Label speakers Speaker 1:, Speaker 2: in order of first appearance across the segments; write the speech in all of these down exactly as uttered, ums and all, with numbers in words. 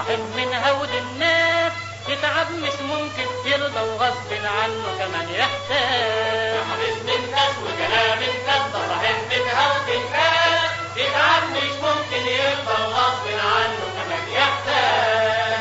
Speaker 1: صاحب من هود الناس يتعب مش ممكن يرضى وغصب عنه كمان يحتاج.
Speaker 2: يا حبيب من ناس وكلام الناس ده صاحب من هود الناس يتعب مش ممكن يرضى وغصب عنه كمان يحتاج.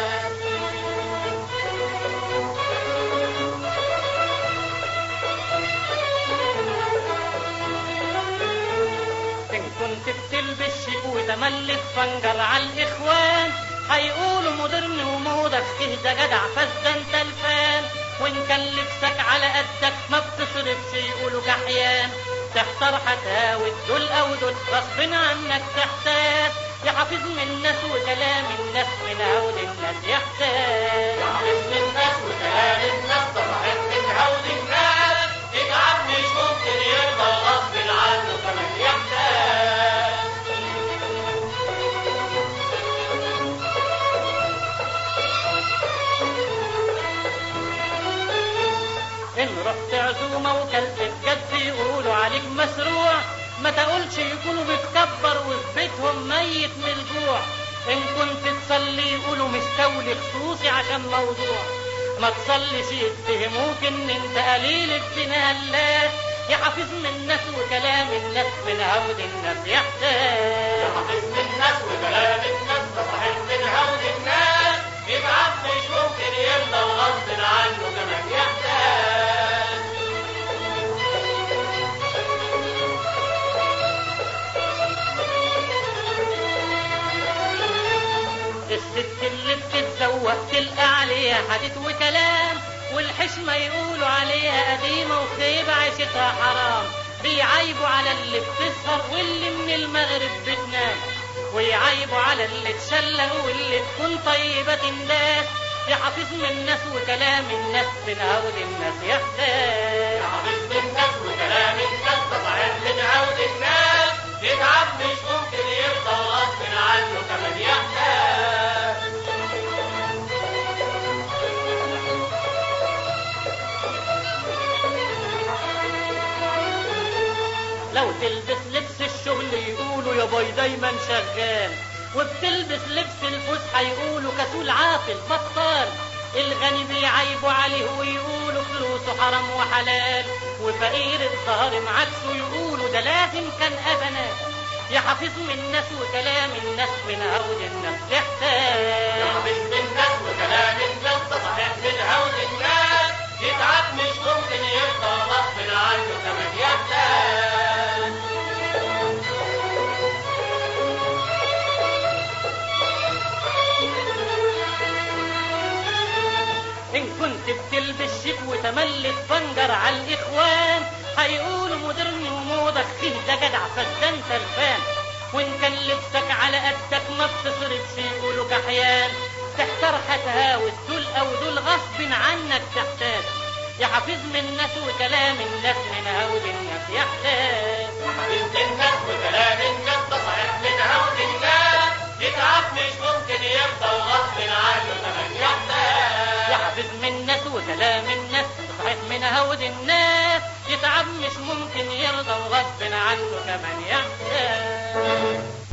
Speaker 1: إن كنت بتلبس شيك وتملك فنجر على الإخوان هيقولوا مودرن وموضة فيه ده جدع فز انت الفان. وإن كان لبسك على قدك ما بتصرفش يقولوا كحيان. تحتار هتهاوت دول أو دول غصب عنك تحتاج. يا حافظ من الناس وكلام الناس من هود الناس يحتاج.
Speaker 2: يا حبيب من ناس وكلام الناس ده صاحب من هود الناس يتعب مش ممكن يرضى وغصب عنه كمان يحتاج.
Speaker 1: إن رحت عزومة وكلت بجد يقولوا عليك مسروع. ما تقولش يكونوا بتكبر وفي بيتهم ميت من الجوع. إن كنت تصلي يقولوا مستولي خصوصي عشان موضوع. ما تصليش يتهموك إن أنت قليل ابن هلاس. يا حافظ من الناس وكلام الناس من هود الناس يحتاج.
Speaker 2: يا حافظ من الناس وكلام الناس ده صاحب من هود الناس يتعب مش ممكن يرضى وغصب عنه كمان يحتاج.
Speaker 1: الست اللي بتتزوق تلقى عليها حديث وكلام. والحشمة يقولوا عليها قديمة وخيبة عيشتها حرام. بيعيبوا على اللي بتسهر واللي من المغرب بتنام. ويعيبوا على اللي تشلق واللي تكون طيبة الناس. يا حافظ من الناس وكلام الناس من هود الناس يحتاج.
Speaker 2: يا حبيب من ناس وكلام الناس ده صاحب من هود الناس يتعب مش ممكن يرضى وغصب عنه كمان يحتاج.
Speaker 1: لو تلبس لبس الشغل يقولوا يا باي دايما شغال. وبتلبس لبس الفسحة يقولوا كسول عاطل بطال. الغني بيعيبوا عليه ويقولوا فلوسه حرام وحلال. وفقير الظهر عكسه يقولوا ده لازم كان أبنا. يا حافظ من الناس وكلام الناس من هود الناس يحتاج.
Speaker 2: يا حبيب من ناس وكلام الناس ده صاحب من هود الناس يتعب مش ممكن يرضى وغصب عنه كمان يحتاج.
Speaker 1: إن كنت بتلبس شيك وتملك فنجر على الإخوان هيقولوا مودرن وموضة فيه ده جدع فده انت الفان. وإن كان لبسك على قدك ما بتصرفش يقولوا كحيان. تحتار هتهاوت دول أو دول غصب عنك تحتاج. يا حافظ من الناس وكلام الناس من هود الناس يحتاج.
Speaker 2: يا حبيب الناس وكلام الناس ده صاحب من هود الناس يتعب مش ممكن يرضى وغصب عنه كمان يحتاج.
Speaker 1: يا حافظ من الناس وكلام الناس صحيح من هود الناس يتعب مش ممكن يرضى وغصب عنه كمان يحتاج.